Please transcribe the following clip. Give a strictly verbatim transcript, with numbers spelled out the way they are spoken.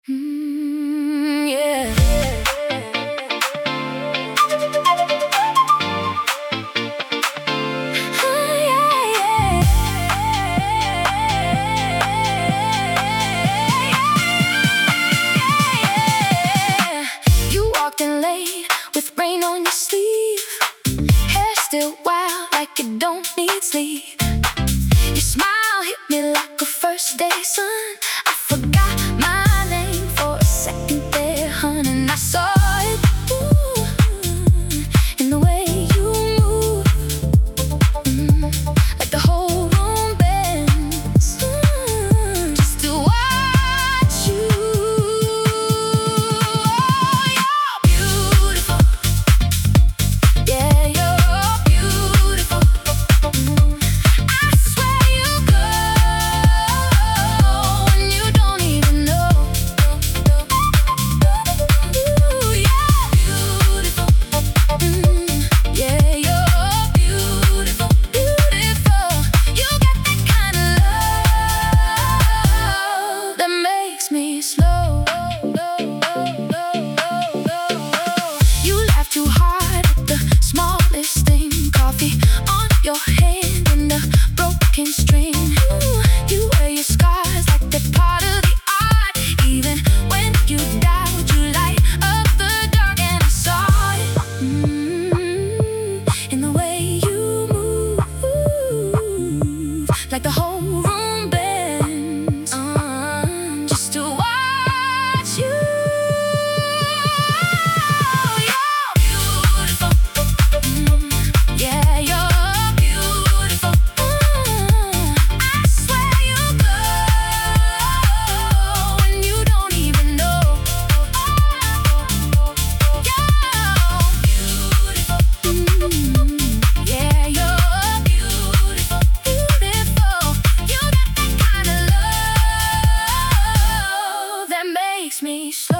Mm, yeah. Ah, yeah, yeah. You walked in late with rain on your sleeve, hair still wild like it don't need sleep. Your smile hit me like a first day sun. I forgot my name for a second there, hun, and I saw it, ooh, in the way you move, mm, like the whole room bends, mm, just to watch you. Oh, you're beautiful, yeah, you're beautiful, mm. I swear you glow when you don't even know. Ooh, you're beautiful, mm, yeah, you're beautiful, beautiful. You got that kind of love that makes me slow. You laugh too hard at the smallest thing. Coffee on your hand and a broken string. Ooh, you wear your scars like they're part of the art. Even when you doubt, you light up the dark, and I saw it, mm, in the way you move, like the whole room bends, uh, just to watch you. You're beautiful, mm, yeah, you're beautiful, mm. I swear you glow when you don't even know. You're beautiful, mm, yeah, you're beautiful, beautiful. You got that kind of love that makes me